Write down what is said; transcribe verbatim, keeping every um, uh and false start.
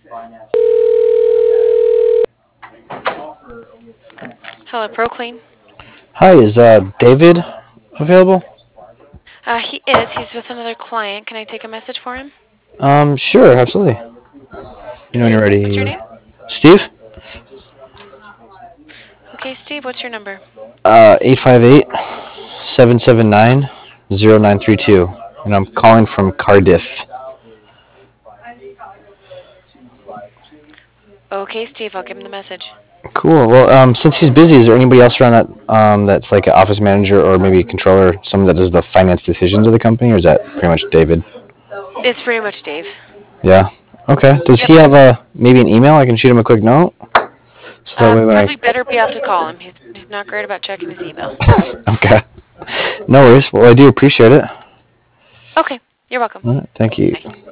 Hello, ProClean. Hi, is uh, David available? Uh, he is. He's with another client. Can I take a message for him? Um, sure, absolutely. You know when you're What's your ready. name? Steve? Okay, Steve, what's your number? Uh, eight five eight, seven seven nine, zero nine three two. And I'm calling from Cardiff. Okay, Steve, I'll give him the message. Cool. Well, um, since he's busy, is there anybody else around that um, that's like an office manager or maybe a controller, someone that does the finance decisions of the company, or is that pretty much David? It's pretty much Dave. Yeah. Okay. Does Yep. he have a maybe an email? I can shoot him a quick note. So that Uh, way when I probably better be out to call him. He's, he's not great about checking his email. okay. No worries. Well, I do appreciate it. Okay, you're welcome. All right. Thank you. Bye.